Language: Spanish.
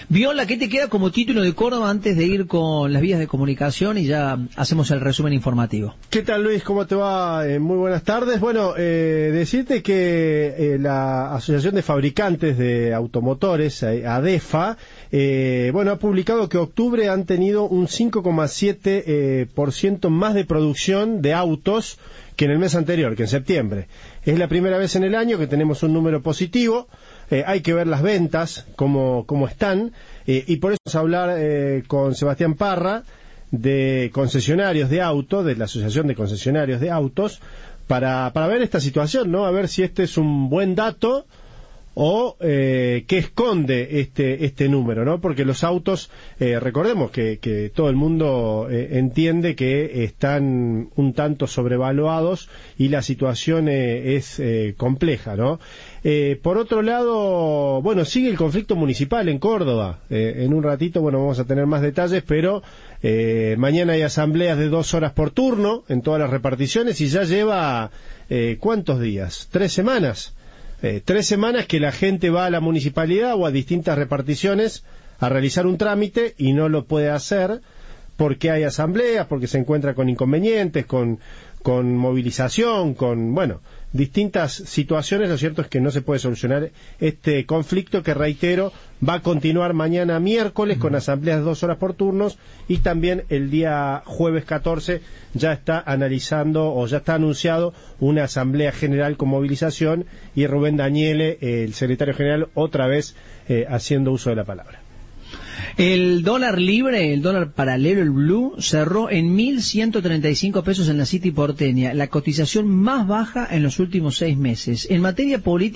Viola, ¿qué te queda como título de Córdoba antes de ir con las vías de comunicación y ya hacemos el resumen informativo? ¿Qué tal, Luis? ¿Cómo te va? Muy buenas tardes. Bueno, decirte que la Asociación de Fabricantes de Automotores, ADEFA, ha publicado que octubre han tenido un 5,7% más de producción de autos que en el mes anterior, que en septiembre. Es la primera vez en el año que tenemos un número positivo. Hay que ver las ventas, cómo están, y por eso vamos a hablar con Sebastián Parra, de concesionarios de autos, de la Asociación de Concesionarios de Autos, para ver esta situación, ¿no? A ver si este es un buen dato o qué esconde este número, ¿no? Porque los autos, recordemos que todo el mundo entiende que están un tanto sobrevaluados y la situación es compleja, ¿no? Por otro lado, sigue el conflicto municipal en Córdoba. En un ratito, vamos a tener más detalles, pero mañana hay asambleas de 2 horas por turno en todas las reparticiones y ya lleva, ¿cuántos días? 3 semanas. 3 semanas que la gente va a la municipalidad o a distintas reparticiones a realizar un trámite y no lo puede hacer porque hay asambleas, porque se encuentra con inconvenientes, con movilización, distintas situaciones. Lo cierto es que no se puede solucionar este conflicto que, reitero, va a continuar mañana miércoles con asambleas de 2 horas por turnos, y también el día jueves 14 ya está analizando o ya está anunciado una asamblea general con movilización, y Rubén Daniele, el secretario general, otra vez haciendo uso de la palabra. El dólar libre, el dólar paralelo, el blue, cerró en 1.135 pesos en la City porteña, la cotización más baja en los últimos 6 meses. En materia política,